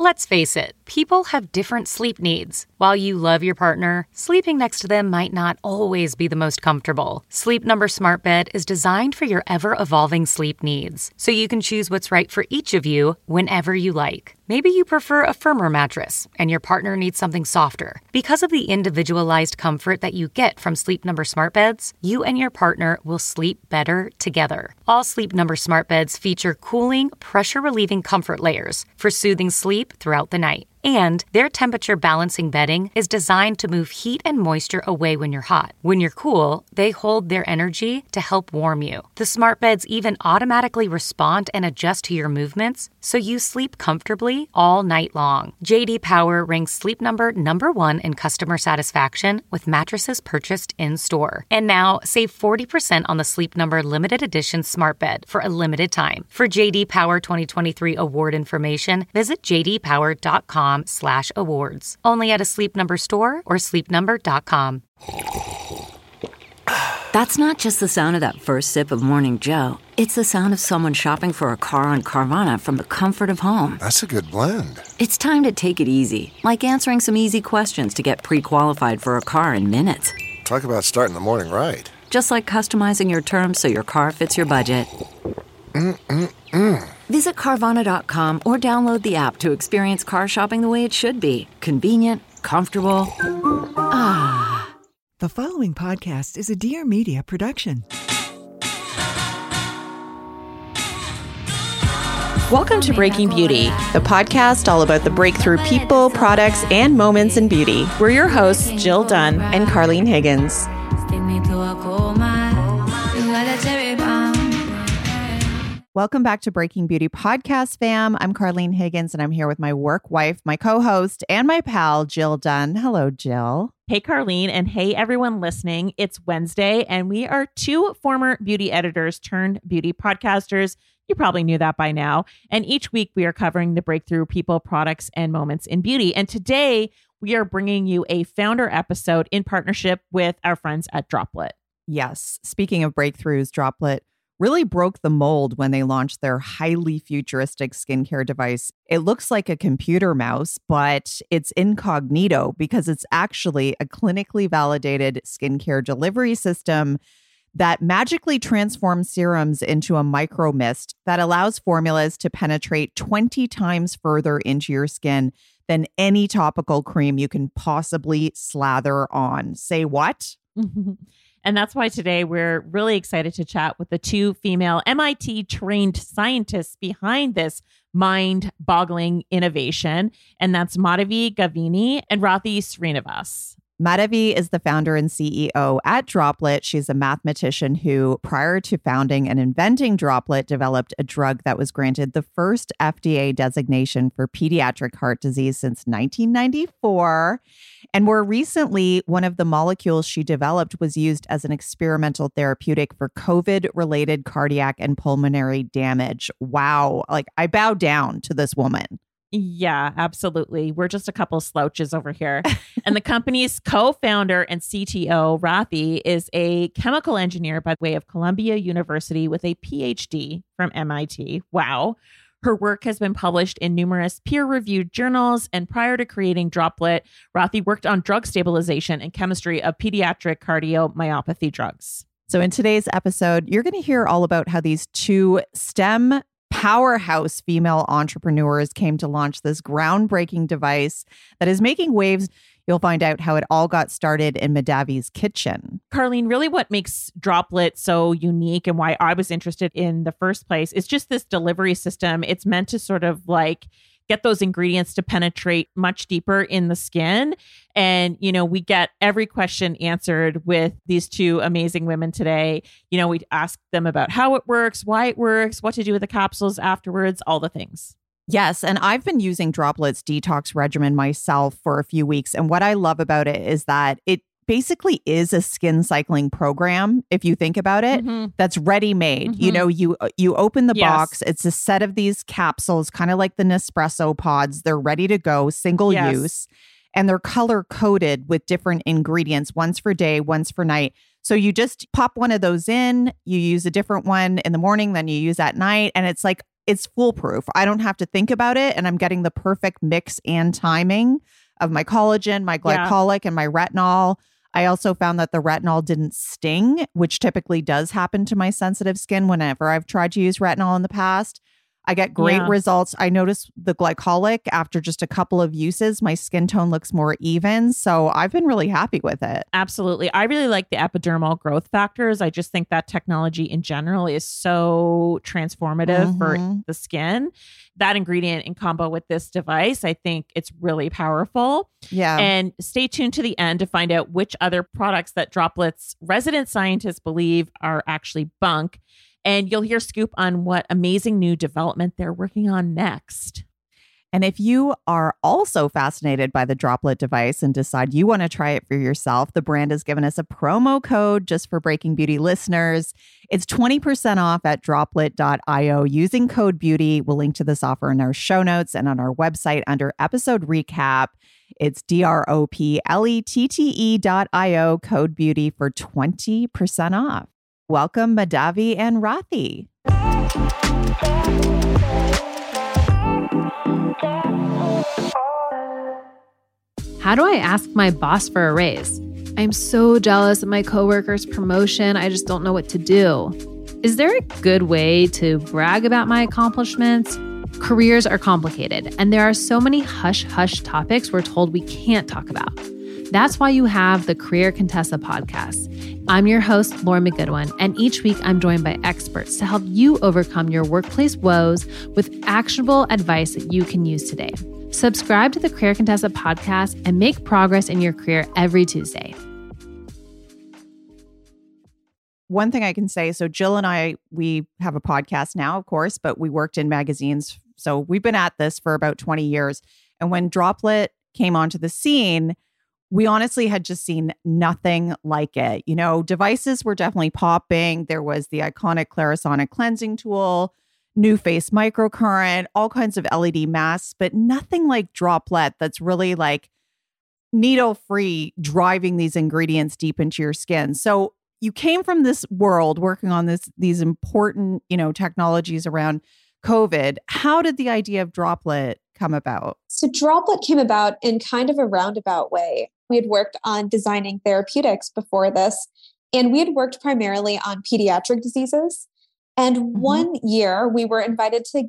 Let's face it, people have different sleep needs. While you love your partner, sleeping next to them might not always be the most comfortable. Sleep Number Smart Bed is designed for your ever-evolving sleep needs, so you can choose what's right for each of you whenever you like. Maybe you prefer a firmer mattress and your partner needs something softer. Because of the individualized comfort that you get from Sleep Number Smart Beds, you and your partner will sleep better together. All Sleep Number Smart Beds feature cooling, pressure-relieving comfort layers for soothing sleep throughout the night. And their temperature balancing bedding is designed to move heat and moisture away when you're hot. When you're cool, they hold their energy to help warm you. The smart beds even automatically respond and adjust to your movements, so you sleep comfortably all night long. J.D. Power ranks Sleep Number #1 in customer satisfaction with mattresses purchased in-store. And now, save 40% on the Sleep Number limited edition smart bed for a limited time. For J.D. Power 2023 award information, visit jdpower.com/awards. Only at a Sleep Number store or sleepnumber.com. That's not just the sound of that first sip of Morning Joe. It's the sound of someone shopping for a car on Carvana from the comfort of home. That's a good blend. It's time to take it easy, like answering some easy questions to get pre-qualified for a car in minutes. Talk about starting the morning right. Just like customizing your terms so your car fits your budget. Visit Carvana.com or download the app to experience car shopping the way it should be. Convenient, comfortable. Ah. The following podcast is a Dear Media production. Welcome to Breaking Beauty, the podcast all about the breakthrough people, products, and moments in beauty. We're your hosts, Jill Dunn and Carlene Higgins. Welcome back to Breaking Beauty Podcast, fam. I'm Carlene Higgins, and I'm here with my work wife, my co-host, and my pal, Jill Dunn. Hello, Jill. Hey, Carlene, and hey, everyone listening. It's Wednesday, and we are two former beauty editors turned beauty podcasters. You probably knew that by now. And each week, we are covering the breakthrough people, products, and moments in beauty. And today, we are bringing you a founder episode in partnership with our friends at Droplet. Yes. Speaking of breakthroughs, Droplet really broke the mold when they launched their highly futuristic skincare device. It looks like a computer mouse, but it's incognito because it's actually a clinically validated skincare delivery system that magically transforms serums into a micro mist that allows formulas to penetrate 20 times further into your skin than any topical cream you can possibly slather on. Say what? And that's why today we're really excited to chat with the two female MIT-trained scientists behind this mind-boggling innovation. And that's Madhavi Gavini and Rathi Srinivas. Madhavi is the founder and CEO at Droplet. She's a mathematician who, prior to founding and inventing Droplet, developed a drug that was granted the first FDA designation for pediatric heart disease since 1994. And more recently, one of the molecules she developed was used as an experimental therapeutic for COVID-related cardiac and pulmonary damage. Wow. Like, I bow down to this woman. Yeah, absolutely. We're just a couple slouches over here. And the company's co-founder and CTO, Rathi, is a chemical engineer by way of Columbia University with a PhD from MIT. Wow. Her work has been published in numerous peer-reviewed journals. And prior to creating Droplet, Rathi worked on drug stabilization and chemistry of pediatric cardiomyopathy drugs. So in today's episode, you're going to hear all about how these two STEM powerhouse female entrepreneurs came to launch this groundbreaking device that is making waves. You'll find out how it all got started in Madhavi's kitchen. Carlene, really what makes Droplet so unique and why I was interested in the first place is just this delivery system. It's meant to sort of like get those ingredients to penetrate much deeper in the skin. And, you know, we get every question answered with these two amazing women today. You know, we ask them about how it works, why it works, what to do with the capsules afterwards, all the things. Yes. And I've been using Droplet's detox regimen myself for a few weeks. And what I love about it is that it basically is a skin cycling program, if you think about it, that's ready-made. You know, you open the box, it's a set of these capsules, kind of like the Nespresso pods. They're ready to go, single use, and they're color-coded with different ingredients, one's for day, one's for night. So you just pop one of those in, you use a different one in the morning, then you use at night, and it's like it's foolproof. I don't have to think about it, and I'm getting the perfect mix and timing of my collagen, my glycolic, and my retinol. I also found that the retinol didn't sting, which typically does happen to my sensitive skin whenever I've tried to use retinol in the past. I get great results. I notice the glycolic after just a couple of uses, my skin tone looks more even. So I've been really happy with it. Absolutely. I really like the epidermal growth factors. I just think that technology in general is so transformative for the skin. That ingredient in combo with this device, I think it's really powerful. Yeah. And stay tuned to the end to find out which other products that Droplet's resident scientists believe are actually bunk. And you'll hear scoop on what amazing new development they're working on next. And if you are also fascinated by the Droplet device and decide you want to try it for yourself, the brand has given us a promo code just for Breaking Beauty listeners. It's 20% off at droplet.io using code BEAUTY. We'll link to this offer in our show notes and on our website under episode recap. It's DROPLETTE.io, code BEAUTY for 20% off. Welcome, Madhavi and Rathi. How do I ask my boss for a raise? I'm so jealous of my coworker's promotion. I just don't know what to do. Is there a good way to brag about my accomplishments? Careers are complicated, and there are so many hush-hush topics we're told we can't talk about. That's why you have the Career Contessa podcast. I'm your host, Lauren McGoodwin, and each week I'm joined by experts to help you overcome your workplace woes with actionable advice that you can use today. Subscribe to the Career Contessa podcast and make progress in your career every Tuesday. One thing I can say, so Jill and I, we have a podcast now, of course, but we worked in magazines. So we've been at this for about 20 years. And when Droplet came onto the scene, we honestly had just seen nothing like it. You know, devices were definitely popping. There was the iconic Clarisonic cleansing tool, NuFace microcurrent, all kinds of LED masks, but nothing like Droplet that's really like needle-free, driving these ingredients deep into your skin. So you came from this world working on these important, you know, technologies around COVID. How did the idea of Droplet come about? So Droplet came about in kind of a roundabout way. We had worked on designing therapeutics before this, and we had worked primarily on pediatric diseases. And one year we were invited to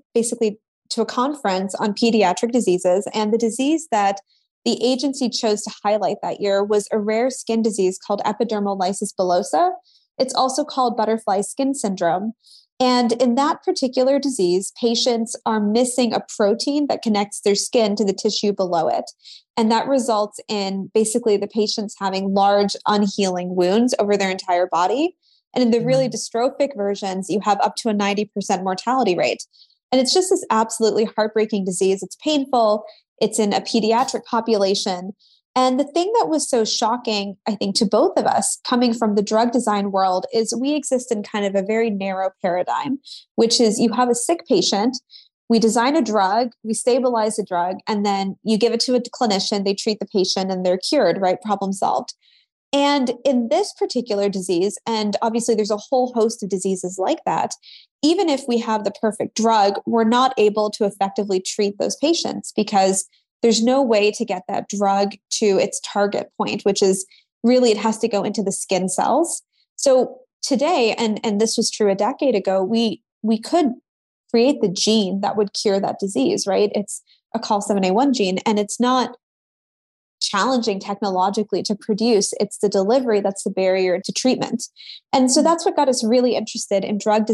a conference on pediatric diseases. And the disease that the agency chose to highlight that year was a rare skin disease called epidermolysis bullosa. It's also called butterfly skin syndrome. And in that particular disease, patients are missing a protein that connects their skin to the tissue below it. And that results in basically the patients having large unhealing wounds over their entire body. And in the really dystrophic versions, you have up to a 90% mortality rate. And it's just this absolutely heartbreaking disease. It's painful. It's in a pediatric population. And the thing that was so shocking, I think, to both of us coming from the drug design world is we exist in kind of a very narrow paradigm, which is you have a sick patient, we design a drug, we stabilize the drug, and then you give it to a clinician, they treat the patient and they're cured, right? Problem solved. And in this particular disease, and obviously there's a whole host of diseases like that, even if we have the perfect drug, we're not able to effectively treat those patients because there's no way to get that drug to its target point, which is really it has to go into the skin cells. So today, and this was true a decade ago, we could create the gene that would cure that disease, right? It's a COL7A1 gene, and it's not challenging technologically to produce. It's the delivery that's the barrier to treatment. And so that's what got us really interested in drug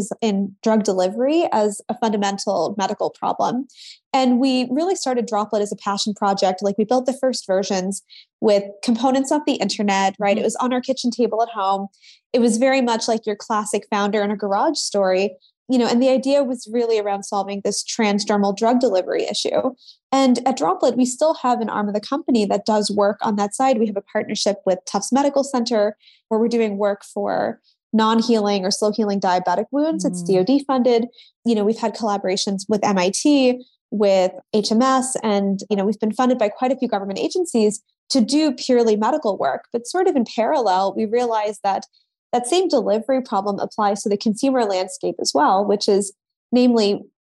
delivery as a fundamental medical problem. And we really started Droplet as a passion project. Like we built the first versions with components off the internet, right? It was on our kitchen table at home. It was very much like your classic founder in a garage story, you know, and the idea was really around solving this transdermal drug delivery issue. And at Droplet, we still have an arm of the company that does work on that side. We have a partnership with Tufts Medical Center where we're doing work for non-healing or slow-healing diabetic wounds. It's DoD funded. You know, we've had collaborations with MIT, with HMS, and, you know, we've been funded by quite a few government agencies to do purely medical work. But sort of in parallel, we realized that that same delivery problem applies to the consumer landscape as well, which is namely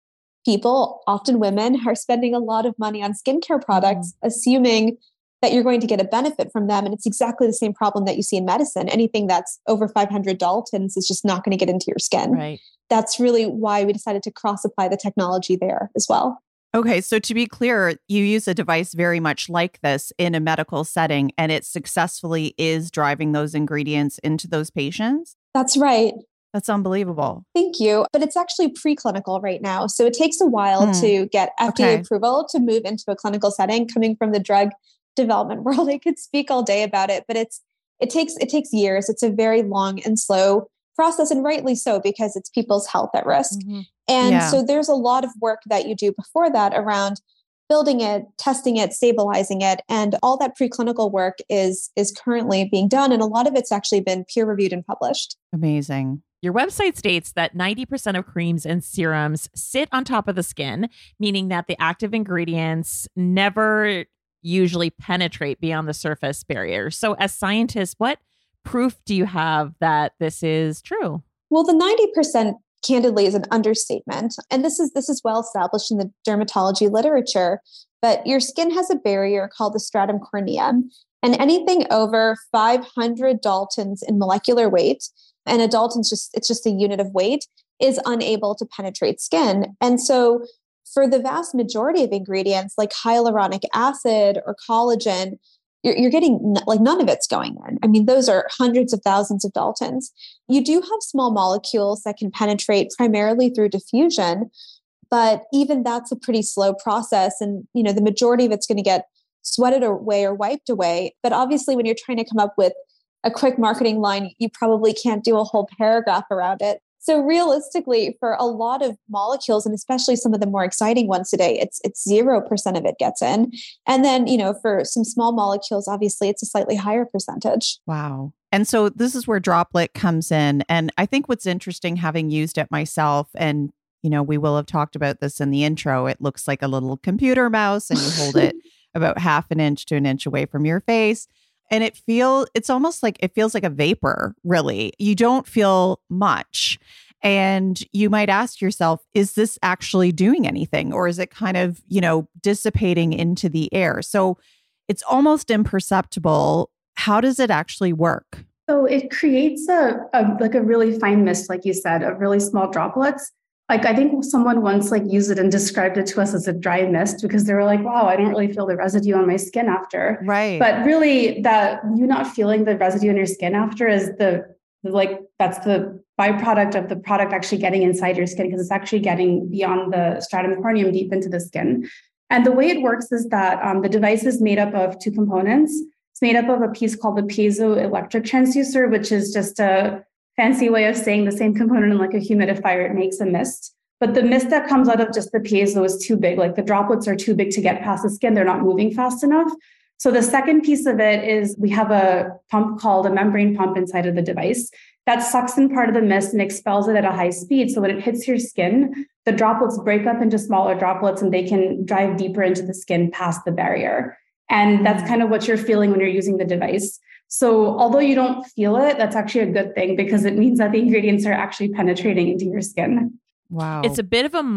people, often women, are spending a lot of money on skincare products, assuming that you're going to get a benefit from them. And it's exactly the same problem that you see in medicine. Anything that's over 500 Daltons is just not going to get into your skin. Right. That's really why we decided to cross-apply the technology there as well. Okay, so to be clear, you use a device very much like this in a medical setting, and it successfully is driving those ingredients into those patients? That's right. That's unbelievable. Thank you. But it's actually preclinical right now. So it takes a while to get FDA approval to move into a clinical setting. Coming from the drug development world, I could speak all day about it, but it takes years. It's a very long and slow process, and rightly so, because it's people's health at risk. And so there's a lot of work that you do before that around building it, testing it, stabilizing it. And all that preclinical work is currently being done. And a lot of it's actually been peer reviewed and published. Amazing. Your website states that 90% of creams and serums sit on top of the skin, meaning that the active ingredients never usually penetrate beyond the surface barrier. So as scientists, what proof do you have that this is true? Well, the 90% candidly is an understatement. And this is well established in the dermatology literature, but your skin has a barrier called the stratum corneum. And anything over 500 Daltons in molecular weight, and a Dalton's just a unit of weight, is unable to penetrate skin. And so for the vast majority of ingredients like hyaluronic acid or collagen, you're getting like none of it's going in. I mean, those are hundreds of thousands of Daltons. You do have small molecules that can penetrate primarily through diffusion, but even that's a pretty slow process. And, the majority of it's going to get sweated away or wiped away. But obviously, when you're trying to come up with a quick marketing line, you probably can't do a whole paragraph around it. So realistically, for a lot of molecules, and especially some of the more exciting ones today, it's 0% of it gets in. And then, for some small molecules, obviously, it's a slightly higher percentage. Wow. And so this is where Droplette comes in. And I think what's interesting, having used it myself, and, we will have talked about this in the intro, it looks like a little computer mouse, and you hold it about half an inch to an inch away from your face. And it feels like a vapor, really. You don't feel much. And you might ask yourself, is this actually doing anything? Or is it kind of, dissipating into the air? So it's almost imperceptible. How does it actually work? So it creates a really fine mist, like you said, of really small droplets. Like, I think someone once used it and described it to us as a dry mist, because they were like, wow, I don't really feel the residue on my skin after. Right. But really, that you not feeling the residue on your skin after is that's the byproduct of the product actually getting inside your skin, because it's actually getting beyond the stratum corneum deep into the skin. And the way it works is that the device is made up of two components. It's made up of a piece called the piezoelectric transducer, which is just a fancy way of saying the same component in like a humidifier. It makes a mist, but the mist that comes out of just the piezo is too big. Like the droplets are too big to get past the skin. They're not moving fast enough. So the second piece of it is we have a pump called a membrane pump inside of the device that sucks in part of the mist and expels it at a high speed. So when it hits your skin, the droplets break up into smaller droplets and they can drive deeper into the skin past the barrier. And that's kind of what you're feeling when you're using the device. So although you don't feel it, that's actually a good thing, because it means that the ingredients are actually penetrating into your skin. Wow. It's a bit of a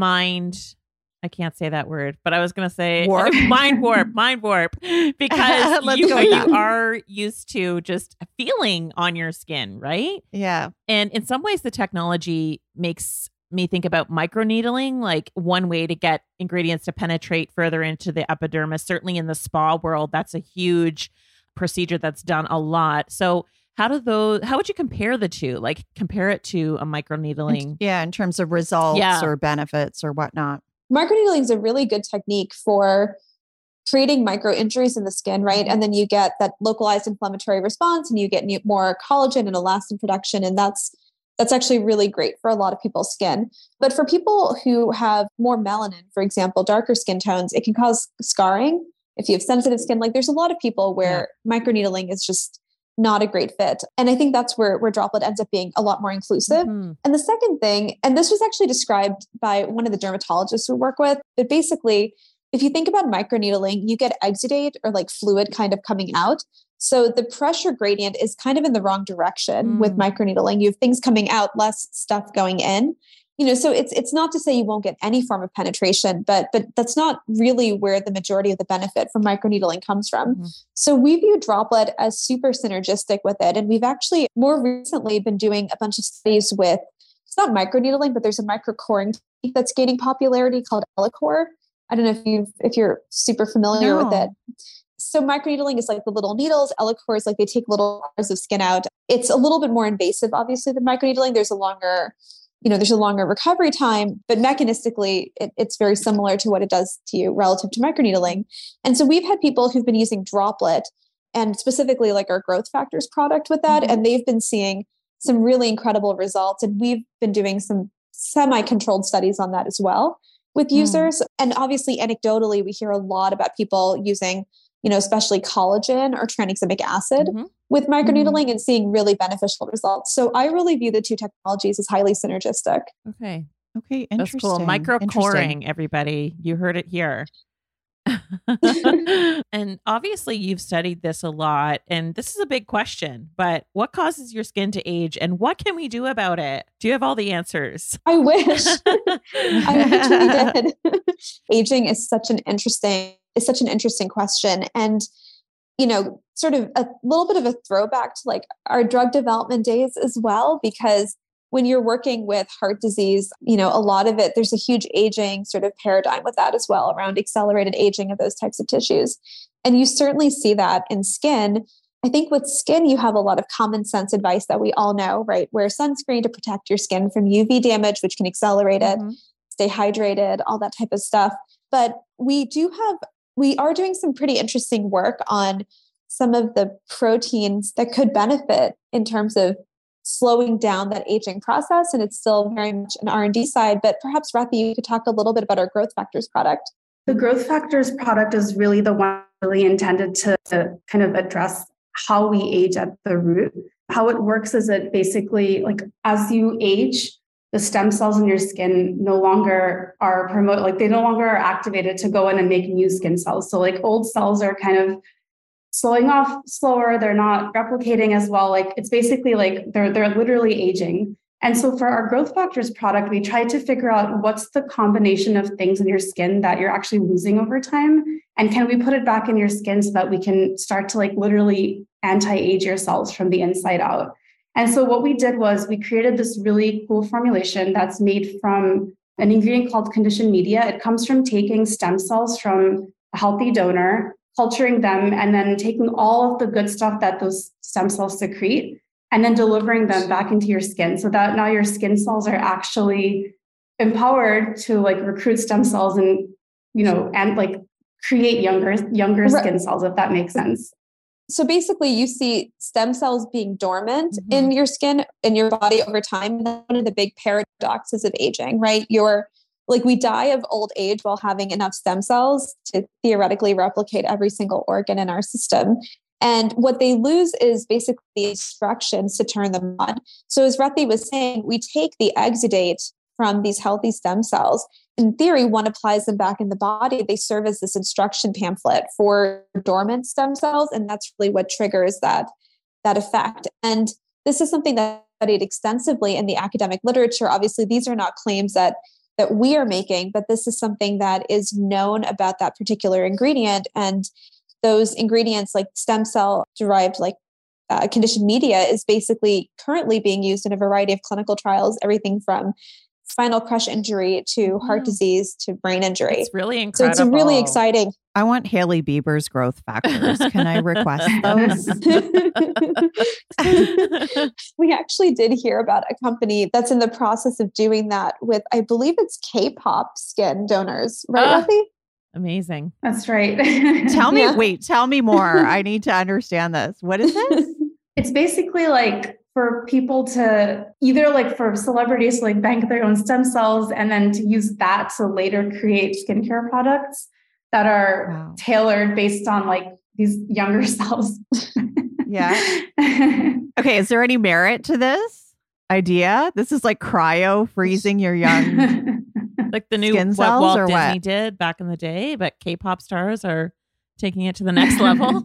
I can't say that word, but I was going to say warp. mind warp, because you are used to just feeling on your skin, right? Yeah. And in some ways, the technology makes me think about microneedling, like one way to get ingredients to penetrate further into the epidermis. Certainly in the spa world, that's a huge procedure that's done a lot. So how would you compare the two? Like compare it to a microneedling? Yeah, in terms of results or benefits or whatnot. Microneedling is a really good technique for creating micro injuries in the skin, right? And then you get that localized inflammatory response, and you get more collagen and elastin production. And that's actually really great for a lot of people's skin. But for people who have more melanin, for example, darker skin tones, it can cause scarring. If you have sensitive skin, like there's a lot of people where microneedling is just not a great fit. And I think that's where Droplette ends up being a lot more inclusive. Mm-hmm. And the second thing, and this was actually described by one of the dermatologists we work with, but basically, if you think about microneedling, you get exudate or like fluid kind of coming out. So the pressure gradient is kind of in the wrong direction with microneedling. You have things coming out, less stuff going in. So it's not to say you won't get any form of penetration, but that's not really where the majority of the benefit from microneedling comes from. Mm-hmm. So we view Droplet as super synergistic with it. And we've actually more recently been doing a bunch of studies with, it's not microneedling, but there's a microcoring technique that's gaining popularity called EllaCore. I don't know if you're super familiar with it. So microneedling is like the little needles. EllaCore is like they take little bars of skin out. It's a little bit more invasive, obviously, than microneedling. There's a longer recovery time, but mechanistically, it's very similar to what it does to you relative to microneedling. And so we've had people who've been using Droplet and specifically like our Growth Factors product with that, and they've been seeing some really incredible results. And we've been doing some semi-controlled studies on that as well with users. And obviously, anecdotally, we hear a lot about people using, especially collagen or tranexamic acid with microneedling and seeing really beneficial results. So I really view the two technologies as highly synergistic. Okay. Interesting. That's cool. Microcoring, everybody. You heard it here. And obviously you've studied this a lot, and this is a big question, but what causes your skin to age and what can we do about it? Do you have all the answers? I wish. I wish we did. Aging is such an interesting question. And, sort of a little bit of a throwback to like our drug development days as well, because when you're working with heart disease, a lot of it, there's a huge aging sort of paradigm with that as well around accelerated aging of those types of tissues. And you certainly see that in skin. I think with skin, you have a lot of common sense advice that we all know, right? Wear sunscreen to protect your skin from UV damage, which can accelerate it, stay hydrated, all that type of stuff. But we are doing some pretty interesting work on some of the proteins that could benefit in terms of slowing down that aging process. And it's still very much an R&D side, but perhaps Rathi, you could talk a little bit about our Growth Factors product. The Growth Factors product is really the one really intended to kind of address how we age at the root. How it works is it basically, like, as you age, the stem cells in your skin no longer are they no longer are activated to go in and make new skin cells. So like old cells are kind of slowing off slower. They're not replicating as well. Like it's basically like they're literally aging. And so for our Growth Factors product, we tried to figure out what's the combination of things in your skin that you're actually losing over time. And can we put it back in your skin so that we can start to like literally anti-age your cells from the inside out? And so what we did was we created this really cool formulation that's made from an ingredient called conditioned media. It comes from taking stem cells from a healthy donor, culturing them, and then taking all of the good stuff that those stem cells secrete, and then delivering them back into your skin so that now your skin cells are actually empowered to like recruit stem cells and, and like create younger skin cells, if that makes sense. So basically you see stem cells being dormant in your skin, in your body over time. That's one of the big paradoxes of aging, right? We die of old age while having enough stem cells to theoretically replicate every single organ in our system. And what they lose is basically the instructions to turn them on. So as Rathi was saying, we take the exudate from these healthy stem cells. In theory, one applies them back in the body. They serve as this instruction pamphlet for dormant stem cells. And that's really what triggers that effect. And this is something that's studied extensively in the academic literature. Obviously, these are not claims that we are making, but this is something that is known about that particular ingredient. And those ingredients like stem cell derived conditioned media is basically currently being used in a variety of clinical trials, everything from spinal crush injury to heart disease to brain injury. It's really incredible. So it's really exciting. I want Hailey Bieber's Growth Factors. Can I request those? We actually did hear about a company that's in the process of doing that with, I believe it's K-pop skin donors, right, Rathi? Amazing. That's right. Tell me more. I need to understand this. What is this? It's basically like for people to either like for celebrities to like bank their own stem cells and then to use that to later create skincare products that are tailored based on like these younger cells. Yeah. Okay. Is there any merit to this idea? This is like cryo freezing your young like the new skin what cells, Walt or Disney what? did back in the day, but K-pop stars are taking it to the next level.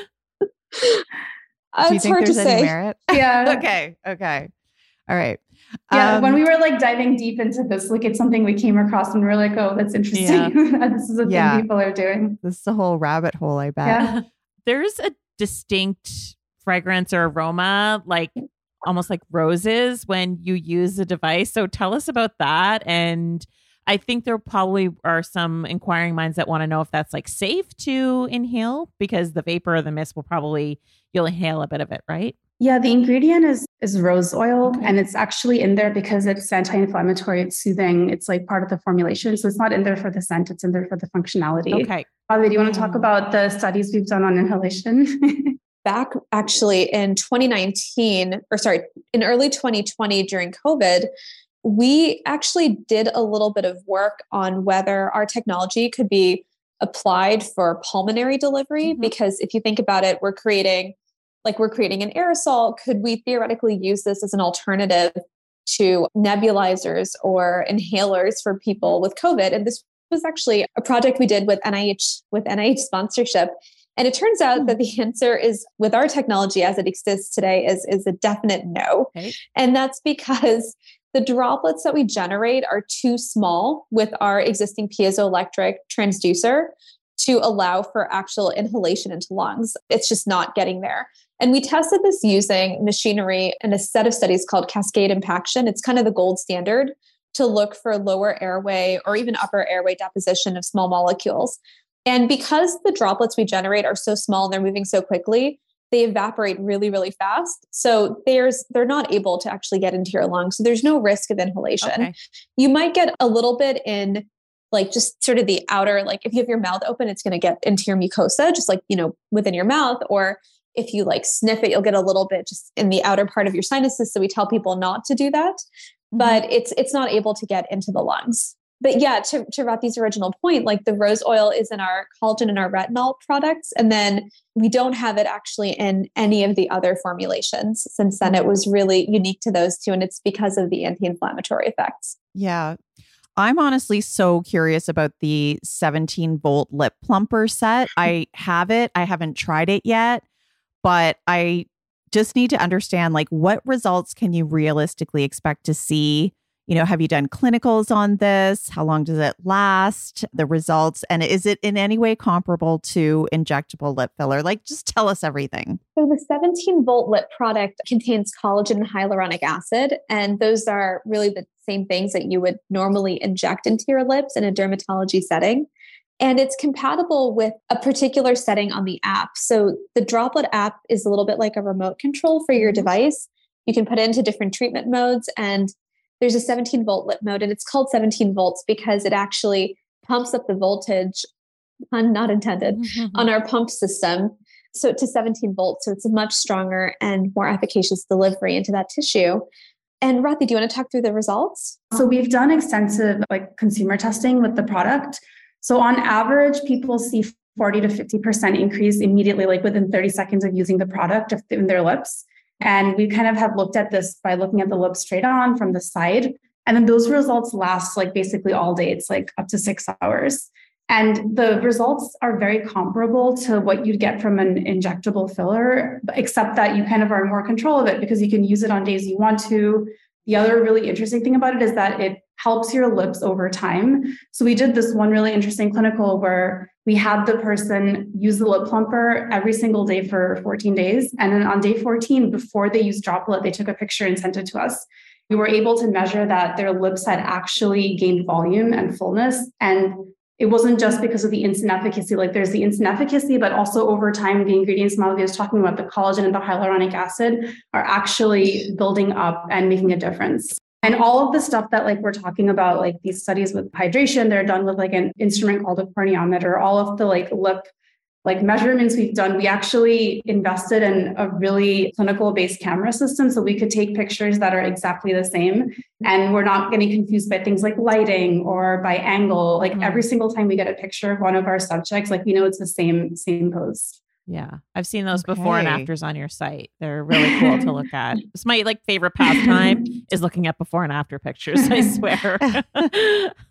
Do you think there's any merit? Yeah. Okay. All right. Yeah, when we were like diving deep into this, like it's something we came across and we are like, oh, that's interesting. Yeah. This is a thing people are doing. This is a whole rabbit hole, I bet. Yeah. There's a distinct fragrance or aroma, like almost like roses when you use the device. So tell us about that. And I think there probably are some inquiring minds that want to know if that's like safe to inhale, because the vapor or the mist you'll inhale a bit of it, right? Yeah, the ingredient is rose oil, and it's actually in there because it's anti-inflammatory, it's soothing. It's like part of the formulation. So it's not in there for the scent, it's in there for the functionality. Okay. Bobby, do you want to talk about the studies we've done on inhalation? Back actually in 2019, in early 2020 during COVID, we actually did a little bit of work on whether our technology could be applied for pulmonary delivery. Because if you think about it, we're creating an aerosol. Could we theoretically use this as an alternative to nebulizers or inhalers for people with COVID? And this was actually a project we did with NIH sponsorship. And it turns out that the answer is, with our technology as it exists today, is a definite no. Okay. And that's because the droplets that we generate are too small with our existing piezoelectric transducer to allow for actual inhalation into lungs. It's just not getting there. And we tested this using machinery and a set of studies called cascade impaction. It's kind of the gold standard to look for lower airway or even upper airway deposition of small molecules. And because the droplets we generate are so small and they're moving so quickly, they evaporate really, really fast. So they're not able to actually get into your lungs. So there's no risk of inhalation. Okay. You might get a little bit in like just sort of the outer, like if you have your mouth open, it's going to get into your mucosa, just like, within your mouth. Or if you like sniff it, you'll get a little bit just in the outer part of your sinuses. So we tell people not to do that, but it's not able to get into the lungs. But yeah, to Rathi's original point, like the rose oil is in our collagen and our retinol products. And then we don't have it actually in any of the other formulations. Since then, it was really unique to those two. And it's because of the anti-inflammatory effects. Yeah. I'm honestly so curious about the 17-volt lip plumper set. I have it. I haven't tried it yet, but I just need to understand, like, what results can you realistically expect to see? Have you done clinicals on this? How long does it last? The results? And is it in any way comparable to injectable lip filler? Like, just tell us everything. So the 17-volt lip product contains collagen and hyaluronic acid. And those are really the same things that you would normally inject into your lips in a dermatology setting. And it's compatible with a particular setting on the app. So the Droplet app is a little bit like a remote control for your device. You can put it into different treatment modes, and there's a 17-volt lip mode, and it's called 17 volts because it actually pumps up the voltage, pun not intended, on our pump system. So to 17 volts. So it's a much stronger and more efficacious delivery into that tissue. And Rathi, do you want to talk through the results? So we've done extensive consumer testing with the product. So on average, people see 40 to 50% increase immediately, within 30 seconds of using the product in their lips. And we kind of have looked at this by looking at the lips straight on from the side. And then those results last basically all day. It's up to 6 hours. And the results are very comparable to what you'd get from an injectable filler, except that you kind of are in more control of it because you can use it on days you want to. The other really interesting thing about it is that it helps your lips over time. So we did this one really interesting clinical where we had the person use the lip plumper every single day for 14 days. And then on day 14, before they used Droplet, they took a picture and sent it to us. We were able to measure that their lips had actually gained volume and fullness. And it wasn't just because of the instant efficacy. There's the instant efficacy, but also over time, the ingredients Madhavi was talking about, the collagen and the hyaluronic acid, are actually building up and making a difference. And all of the stuff that we're talking about, these studies with hydration, they're done with an instrument called a corneometer. All of the lip measurements we've done, we actually invested in a really clinical based camera system so we could take pictures that are exactly the same. And we're not getting confused by things like lighting or by angle. Every single time we get a picture of one of our subjects, we know it's the same pose. Yeah. I've seen those before and afters on your site. They're really cool to look at. It's my favorite pastime is looking at before and after pictures, I swear.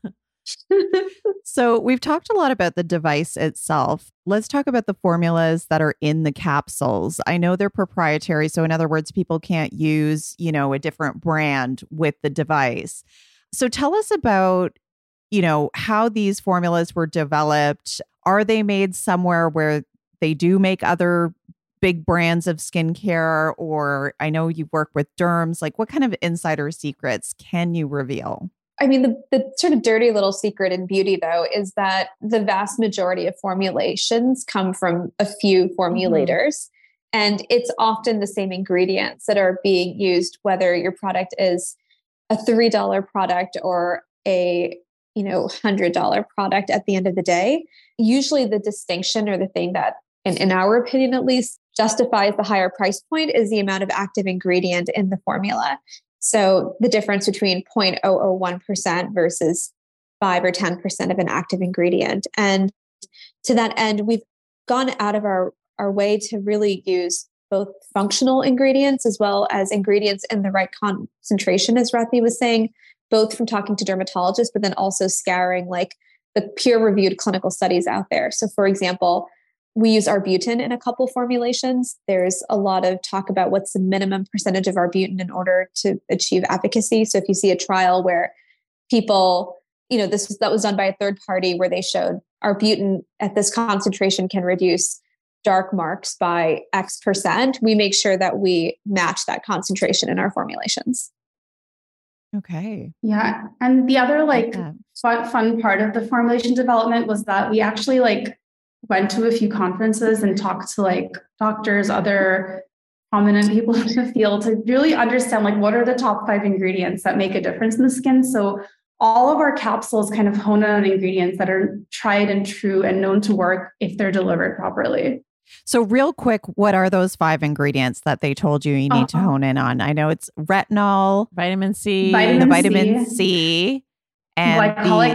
So we've talked a lot about the device itself. Let's talk about the formulas that are in the capsules. I know they're proprietary. So in other words, people can't use, a different brand with the device. So tell us about, how these formulas were developed. Are they made somewhere where they do make other big brands of skincare? Or I know you work with derms. Like, what kind of insider secrets can you reveal? I mean, the sort of dirty little secret in beauty, though, is that the vast majority of formulations come from a few formulators. And it's often the same ingredients that are being used, whether your product is a $3 product or a $100 product at the end of the day. Usually the distinction, or the thing that, in our opinion at least, justifies the higher price point is the amount of active ingredient in the formula. So the difference between 0.001% versus 5 or 10% of an active ingredient. And to that end, we've gone out of our way to really use both functional ingredients as well as ingredients in the right concentration, as Rathi was saying, both from talking to dermatologists, but then also scouring like the peer-reviewed clinical studies out there. So for example, we use arbutin in a couple formulations. There's a lot of talk about what's the minimum percentage of arbutin in order to achieve efficacy. So if you see a trial where people, that was done by a third party where they showed arbutin at this concentration can reduce dark marks by X%, we make sure that we match that concentration in our formulations. Okay. Yeah. And the other fun part of the formulation development was that we actually went to a few conferences and talked to doctors, other prominent people in the field to really understand what are the top 5 ingredients that make a difference in the skin. So all of our capsules kind of hone in on ingredients that are tried and true and known to work if they're delivered properly. So real quick, what are those 5 ingredients that they told you need to hone in on? I know it's retinol, vitamin C, vitamin C, and glycolic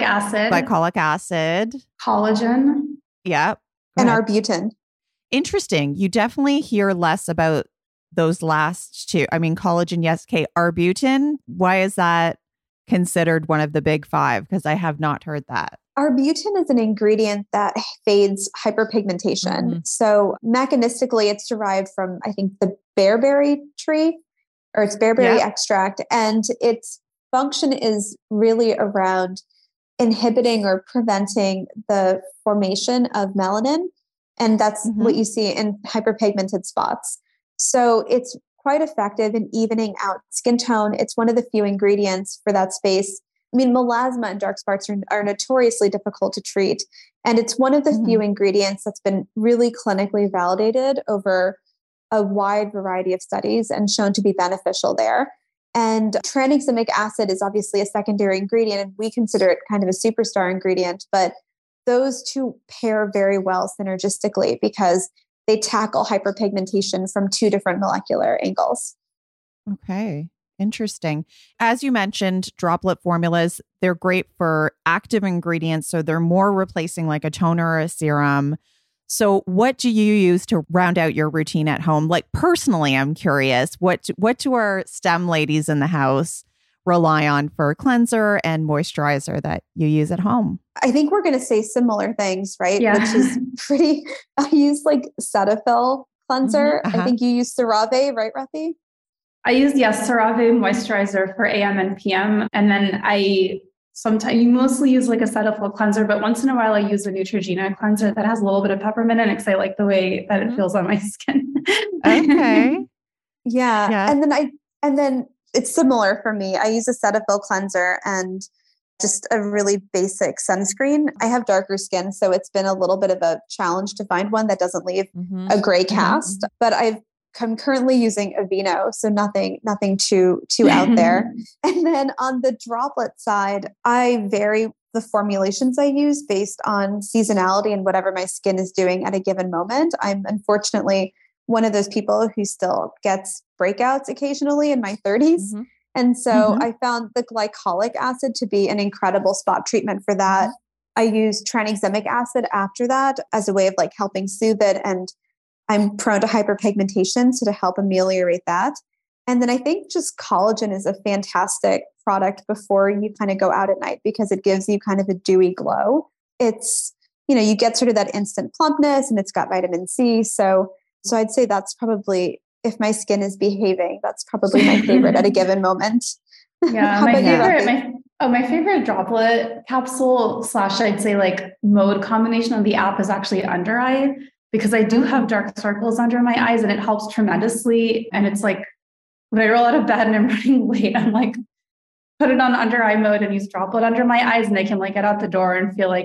acid, collagen. Yeah. And arbutin. Interesting. You definitely hear less about those last 2. I mean, collagen, yes. Okay. Arbutin. Why is that considered one of the big 5? Because I have not heard that. Arbutin is an ingredient that fades hyperpigmentation. Mm-hmm. So mechanistically, it's derived from, I think, the bearberry tree, or it's bearberry extract. And its function is really around inhibiting or preventing the formation of melanin. And that's what you see in hyperpigmented spots. So it's quite effective in evening out skin tone. It's one of the few ingredients for that space. I mean, melasma and dark spots are notoriously difficult to treat. And it's one of the few ingredients that's been really clinically validated over a wide variety of studies and shown to be beneficial there. And tranexamic acid is obviously a secondary ingredient, and we consider it kind of a superstar ingredient, but those two pair very well synergistically because they tackle hyperpigmentation from 2 different molecular angles. Okay. Interesting. As you mentioned, droplet formulas, they're great for active ingredients. So they're more replacing like a toner or a serum. So what do you use to round out your routine at home? Like personally, I'm curious, what do our STEM ladies in the house rely on for cleanser and moisturizer that you use at home? I think we're going to say similar things, right? Yeah. Which is I use Cetaphil cleanser. I think you use CeraVe, right, Rathi? I use, CeraVe moisturizer for AM and PM. And then sometimes you mostly use a Cetaphil cleanser, but once in a while I use a Neutrogena cleanser that has a little bit of peppermint in it because I like the way that it feels on my skin. Okay. Yeah. And then it's similar for me. I use a Cetaphil cleanser and just a really basic sunscreen. I have darker skin, so it's been a little bit of a challenge to find one that doesn't leave a gray cast, but I'm currently using Aveeno, so nothing too out there. And then on the droplet side, I vary the formulations I use based on seasonality and whatever my skin is doing at a given moment. I'm unfortunately one of those people who still gets breakouts occasionally in my 30s. And so I found the glycolic acid to be an incredible spot treatment for that. I use tranexamic acid after that as a way of helping soothe it. And I'm prone to hyperpigmentation, so to help ameliorate that. And then I think just collagen is a fantastic product before you kind of go out at night because it gives you kind of a dewy glow. It's, you get sort of that instant plumpness and it's got vitamin C. So I'd say that's probably, if my skin is behaving, that's probably my favorite at a given moment. Yeah. My favorite droplet capsule / I'd say like mode combination on the app is actually under eye, because I do have dark circles under my eyes and it helps tremendously. And it's like, when I roll out of bed and I'm running late, I'm like, put it on under eye mode and use droplet under my eyes, and I can like get out the door and feel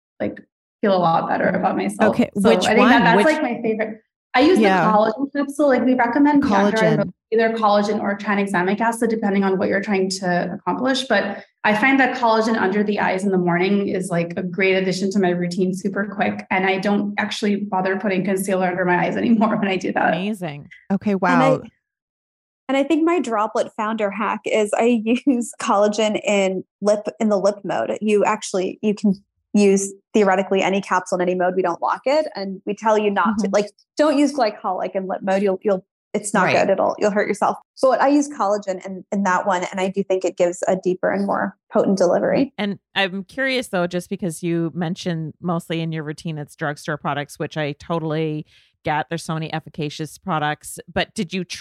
a lot better about myself. Okay. So which I think one? that's like my favorite. I use the collagen capsule. Like we recommend collagen, either collagen or tranexamic acid, depending on what you're trying to accomplish. But I find that collagen under the eyes in the morning is like a great addition to my routine, super quick. And I don't actually bother putting concealer under my eyes anymore when I do that. Amazing. Okay. Wow. And I think my droplet founder hack is I use collagen in the lip mode. You can use theoretically any capsule in any mode. We don't lock it, and we tell you not to, like, don't use glycolic in lip mode. It's not good. You'll hurt yourself. But I use collagen in that one. And I do think it gives a deeper and more potent delivery. And I'm curious though, just because you mentioned mostly in your routine, it's drugstore products, which I totally get. There's so many efficacious products, but did you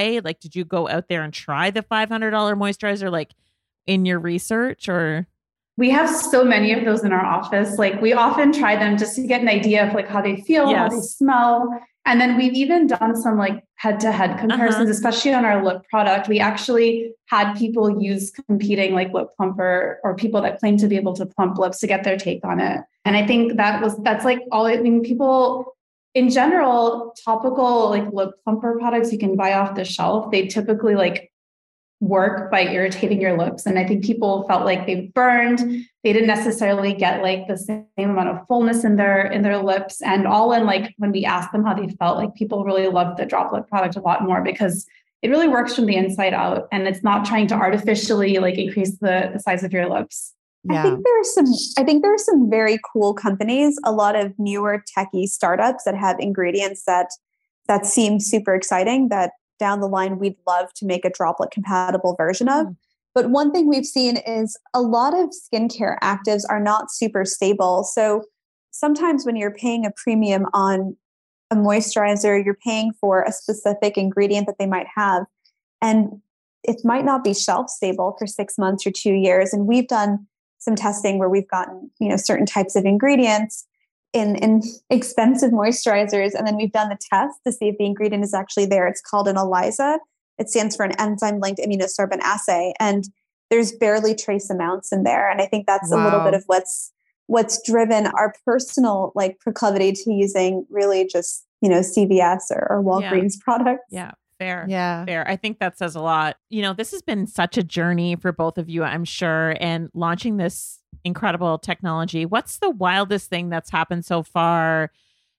go out there and try the $500 moisturizer, like in your research, or? We have so many of those in our office. Like we often try them just to get an idea of like how they feel, how they smell. And then we've even done some like head-to-head comparisons, especially on our lip product. We actually had people use competing like lip plumper or people that claim to be able to plump lips to get their take on it. And I think that's like all, I mean, people in general, topical like lip plumper products you can buy off the shelf, they typically like work by irritating your lips. And I think people felt like they burned. They didn't necessarily get like the same amount of fullness in their lips. And all in like when we asked them how they felt, like people really loved the droplet product a lot more because it really works from the inside out. And it's not trying to artificially like increase the size of your lips. Yeah. I think there are some very cool companies, a lot of newer techie startups that have ingredients that seem super exciting that down the line we'd love to make a droplet compatible version of. But one thing we've seen is a lot of skincare actives are not super stable. So sometimes when you're paying a premium on a moisturizer, you're paying for a specific ingredient that they might have, and it might not be shelf stable for 6 months or 2 years. And we've done some testing where we've gotten, certain types of ingredients in expensive moisturizers. And then we've done the test to see if the ingredient is actually there. It's called an ELISA. It stands for an enzyme-linked immunosorbent assay. And there's barely trace amounts in there. And I think that's a little bit of what's driven our personal like proclivity to using really just, CVS or Walgreens products. Yeah. Fair. Yeah. Fair. I think that says a lot. This has been such a journey for both of you, I'm sure, and launching this incredible technology. What's the wildest thing that's happened so far?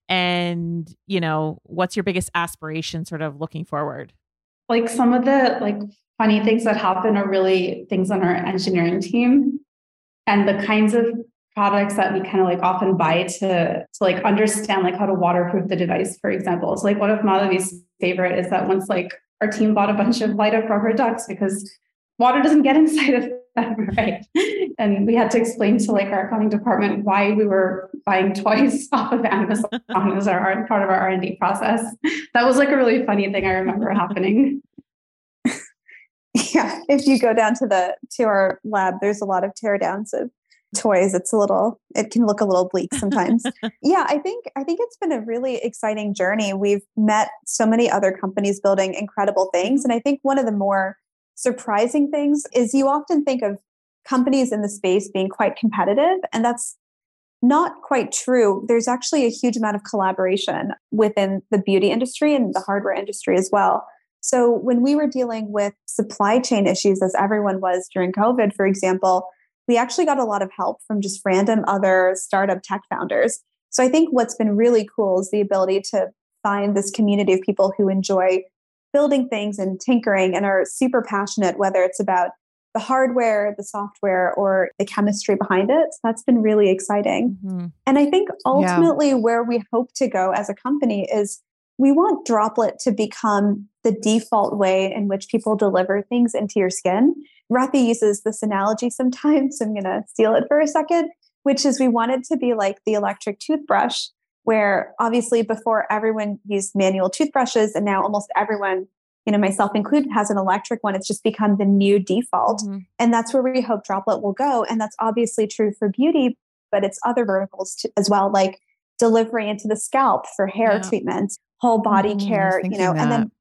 And, what's your biggest aspiration sort of looking forward? Like some of the like funny things that happen are really things on our engineering team and the kinds of products that we kind of like often buy to like understand like how to waterproof the device, for example. So like one of Madhavi's favorite is that once like our team bought a bunch of light up rubber ducks because water doesn't get inside of them, right? And we had to explain to like our accounting department why we were buying toys off of Amazon as our part of our R&D process. That was like a really funny thing I remember happening. Yeah, if you go down to our lab, there's a lot of teardowns of toys. It can look a little bleak sometimes. Yeah, I think it's been a really exciting journey. We've met so many other companies building incredible things. And I think one of the more surprising things is you often think of companies in the space being quite competitive, and that's not quite true. There's actually a huge amount of collaboration within the beauty industry and the hardware industry as well. So when we were dealing with supply chain issues, as everyone was during COVID, for example, we actually got a lot of help from just random other startup tech founders. So I think what's been really cool is the ability to find this community of people who enjoy building things and tinkering and are super passionate, whether it's about the hardware, the software, or the chemistry behind it. So that's been really exciting. And I think ultimately where we hope to go as a company is we want Droplet to become the default way in which people deliver things into your skin. Rathi uses this analogy sometimes, so I'm going to steal it for a second, which is we want it to be like the electric toothbrush, where obviously before everyone used manual toothbrushes, and now almost everyone, myself included, has an electric one. It's just become the new default. Mm-hmm. And that's where we hope Droplet will go. And that's obviously true for beauty, but it's other verticals as well, like delivery into the scalp for hair treatments, whole body care, and then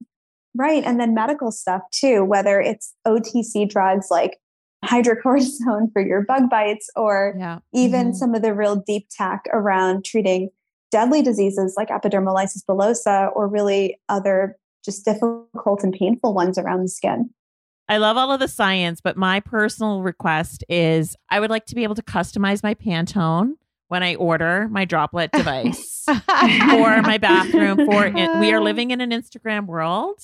and then medical stuff too, whether it's OTC drugs like hydrocortisone for your bug bites, or even some of the real deep tech around treating deadly diseases like epidermolysis bullosa, or really other just difficult and painful ones around the skin. I love all of the science, but my personal request is I would like to be able to customize my Pantone when I order my Droplet device for my bathroom. We are living in an Instagram world,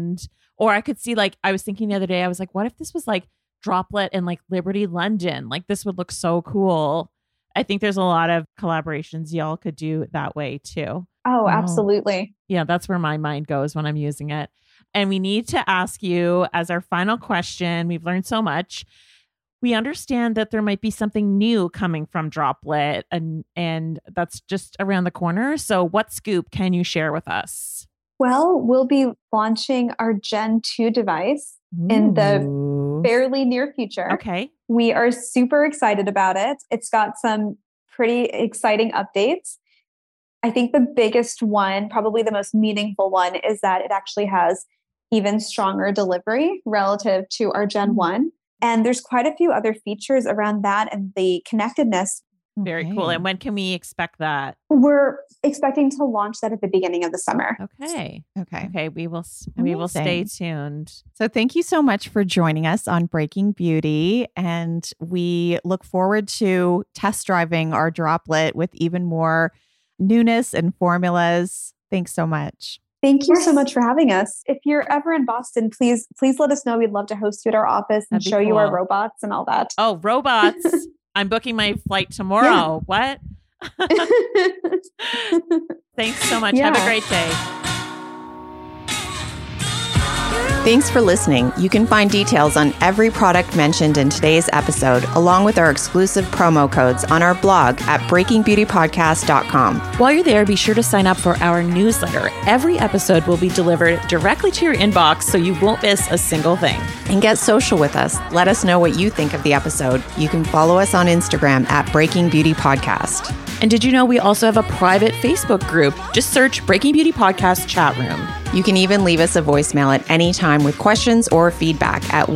or I could see, like, I was thinking the other day, I was like, what if this was like Droplet in like Liberty London? Like, this would look so cool. I think there's a lot of collaborations y'all could do that way too. Oh, absolutely. Yeah, that's where my mind goes when I'm using it. And we need to ask you, as our final question, we've learned so much. We understand that there might be something new coming from Droplet, and that's just around the corner. So what scoop can you share with us? Well, we'll be launching our Gen 2 device in the fairly near future. Okay. We are super excited about it. It's got some pretty exciting updates. I think the biggest one, probably the most meaningful one, is that it actually has even stronger delivery relative to our Gen 1. And there's quite a few other features around that and the connectedness. Very cool. And when can we expect that? We're expecting to launch that at the beginning of the summer. Okay. We will stay tuned. So thank you so much for joining us on Breaking Beauty. And we look forward to test driving our Droplet with even more newness and formulas. Thanks so much. Thank you so much for having us. If you're ever in Boston, please let us know. We'd love to host you at our office and show you our robots and all that. Oh, robots. I'm booking my flight tomorrow. What? Thanks so much. Have a great day. Thanks for listening. You can find details on every product mentioned in today's episode, along with our exclusive promo codes on our blog at breakingbeautypodcast.com. While you're there, be sure to sign up for our newsletter. Every episode will be delivered directly to your inbox, so you won't miss a single thing. And get social with us. Let us know what you think of the episode. You can follow us on Instagram at Breaking Beauty Podcast. And did you know we also have a private Facebook group? Just search Breaking Beauty Podcast Chat Room. You can even leave us a voicemail at any time with questions or feedback at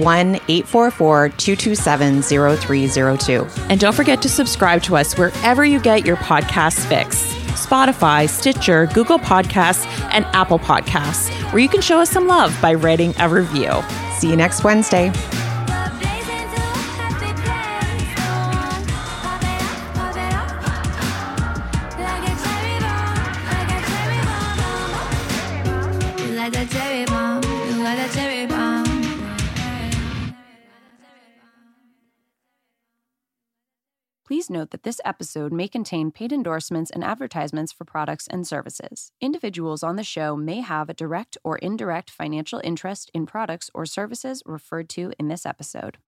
1-844-227-0302. And don't forget to subscribe to us wherever you get your podcast fix. Spotify, Stitcher, Google Podcasts, and Apple Podcasts, where you can show us some love by writing a review. See you next Wednesday. Please note that this episode may contain paid endorsements and advertisements for products and services. Individuals on the show may have a direct or indirect financial interest in products or services referred to in this episode.